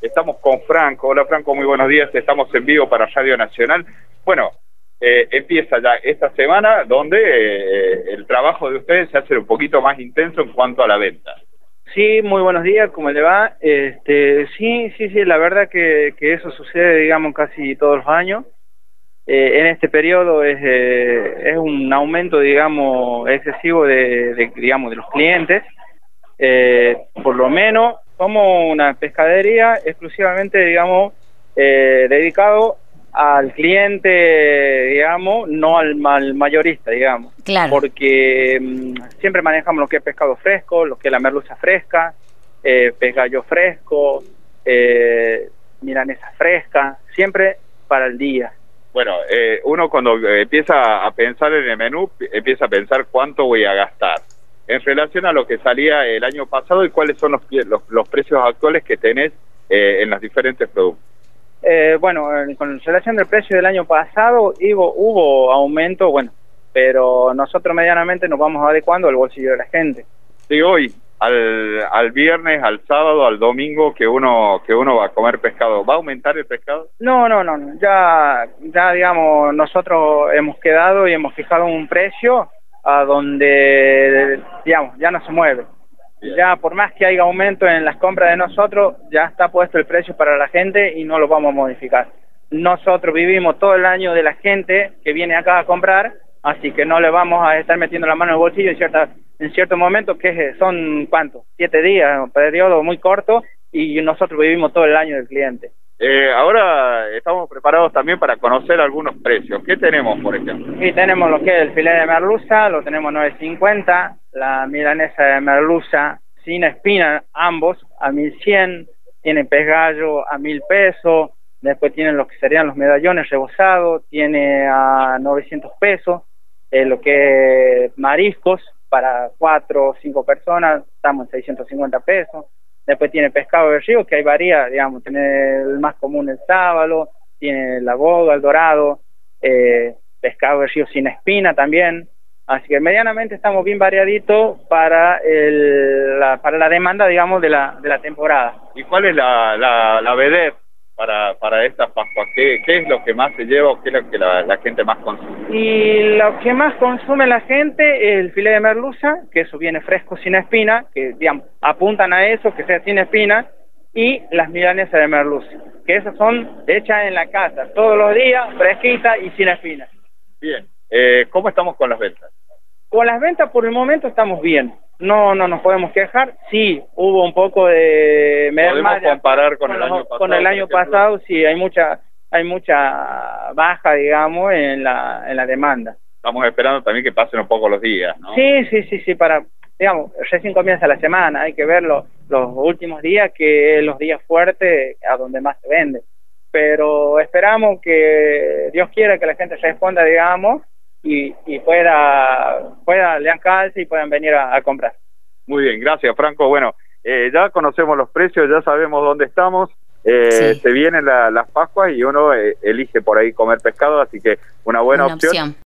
Estamos con Franco. Hola Franco, muy buenos días. Estamos en vivo para Radio Nacional. Bueno, empieza ya esta semana donde el trabajo de ustedes se hace un poquito más intenso en cuanto a la venta. Sí, muy buenos días, ¿cómo le va? Sí, la verdad que eso sucede, digamos, casi todos los años. En este periodo es un aumento, digamos, excesivo digamos, de los clientes. Por lo menos somos una pescadería exclusivamente, digamos, dedicado al cliente, digamos, no al mayorista, digamos. Claro. Porque siempre manejamos lo que es pescado fresco, lo que es la merluza fresca, pesgallo fresco, milanesa fresca, siempre para el día. Bueno, uno cuando empieza a pensar en el menú, empieza a pensar cuánto voy a gastar en relación a lo que salía el año pasado y cuáles son los precios actuales que tenés en los diferentes productos. Bueno, con relación del precio del año pasado hubo aumento, bueno, pero nosotros medianamente nos vamos adecuando al bolsillo de la gente. De hoy al viernes, al sábado, al domingo que uno va a comer pescado, ¿va a aumentar el pescado? No, ya digamos, nosotros hemos quedado y hemos fijado un precio a donde, digamos, ya no se mueve. Bien. Ya por más que haya aumento en las compras de nosotros, ya está puesto el precio para la gente y no lo vamos a modificar. Nosotros vivimos todo el año de la gente que viene acá a comprar, así que no le vamos a estar metiendo la mano en el bolsillo en cierto momento, que son, ¿cuánto? 7 días, un periodo muy corto, y nosotros vivimos todo el año del cliente. Ahora estamos preparados también para conocer algunos precios. ¿Qué tenemos, por ejemplo? Y tenemos lo que es el filete de merluza, lo tenemos 9.50, la milanesa de merluza sin espina, ambos a 1.100, tiene pez gallo a 1.000 pesos, después tienen lo que serían los medallones rebozados, tiene a 900 pesos, lo que es mariscos para 4 o 5 personas, estamos en 650 pesos. Después tiene pescado de río, que ahí varía, digamos, tiene el más común el sábalo, tiene la boga, el dorado, pescado de río sin espina también. Así que medianamente estamos bien variaditos para la demanda, digamos, de la temporada. ¿Y cuál es la vedette para estas Pascuas? ¿Qué es lo que más se lleva o qué es lo que la gente más consume? Y lo que más consume la gente es el filete de merluza, que eso viene fresco sin espina, que digamos apuntan a eso, que sea sin espina, y las milanesas de merluza, que esas son hechas en la casa, todos los días, fresquitas y sin espina. Bien, ¿cómo estamos con las ventas? Con las ventas por el momento estamos bien, no nos podemos quejar. Sí, hubo un poco de merma. ¿Podemos comparar con el año pasado? Con el año pasado sí, hay mucha baja, digamos, en la demanda. Estamos esperando también que pasen un poco los días, ¿no? Sí, para, digamos, recién comienza la semana, hay que ver los últimos días, que es los días fuertes a donde más se vende. Pero esperamos que Dios quiera que la gente responda, digamos, y pueda lean calce y puedan venir a comprar. Muy bien, gracias Franco. Bueno, ya conocemos los precios, ya sabemos dónde estamos. Sí. Se vienen las Pascuas y uno elige por ahí comer pescado, así que una buena opción.